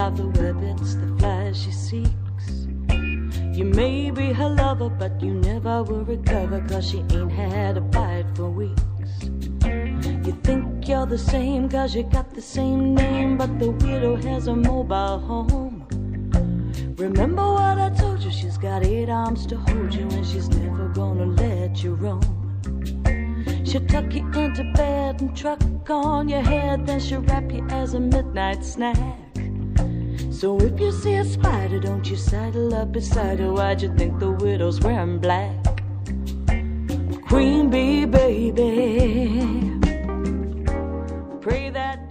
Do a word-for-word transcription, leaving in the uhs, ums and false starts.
about the rabbits, the flies she seeks. You may be her lover, but you never will recover, 'cause she ain't had a bite for weeks. You think you're the same 'cause you got the same name, but the widow has a mobile home. Remember what I told you, she's got eight arms to hold you, and she's never gonna let you roam. She'll tuck you into bed and truck on your head, then she'll wrap you as a midnight snack. So if you see a spider, don't you sidle up beside her. Why'd you think the widow's wearing black? Queen bee, baby, pray that